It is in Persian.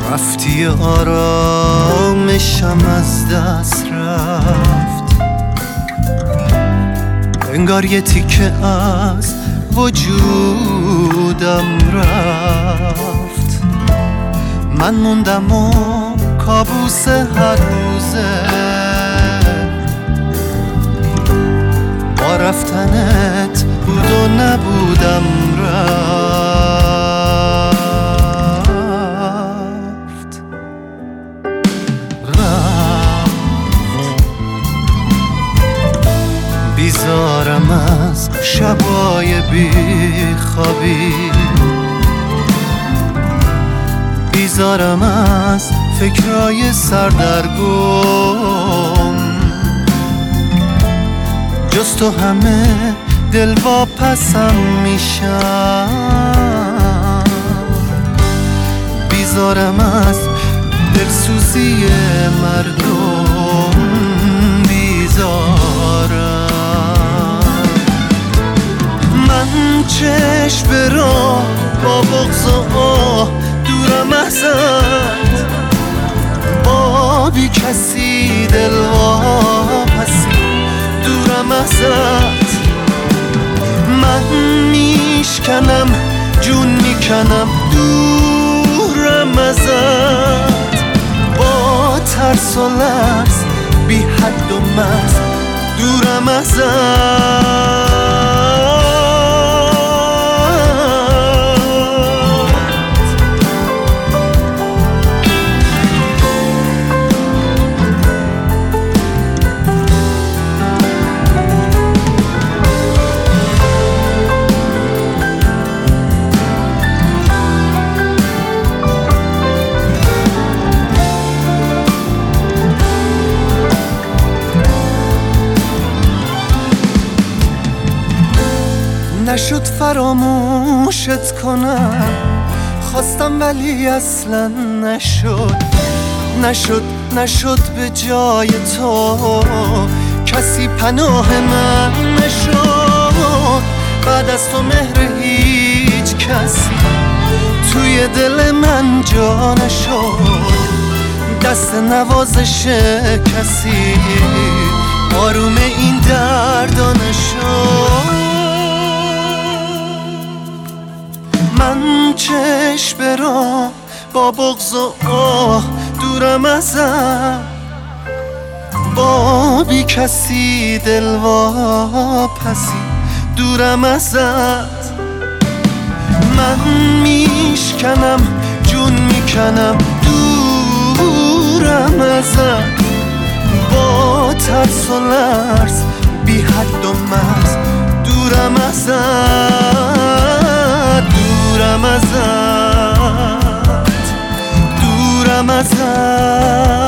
رفتی آرامشم از دست رفت، انگار یه تیکه از وجودم رفت. من موندم و کابوس هر روزه با رفتنت بود و نبودم رفت. بیزارم از شبای بیخوابی، بیزارم از فکرای سردرگم، جز تو همه دل واپسم میشم. بیزارم از دلسوزی مردم، بیزارم. من چشم به راه با بغض و آه دورم ازت، با بی کسی دل واپسی دورم ازت. من میشکنم جون میکنم دورم ازت، با ترس و لرز بی حد و مرز دورم ازت. نشد فراموشت کنم، خواستم ولی اصلا نشد به جای تو کسی پناه من نشد. بعد از تو مهر هیچ کسی توی دل من جا نشد، دست نوازش کسی آروم این دردا نشد. من چشم به راه با بغض و آه دورم ازت، با بی کسی دل واپسی دورم ازت. من میشکنم جون میکنم دورم ازت، با ترس و لرز بی حد و مرز دورم ازت، دورم ازت، دورم ازت.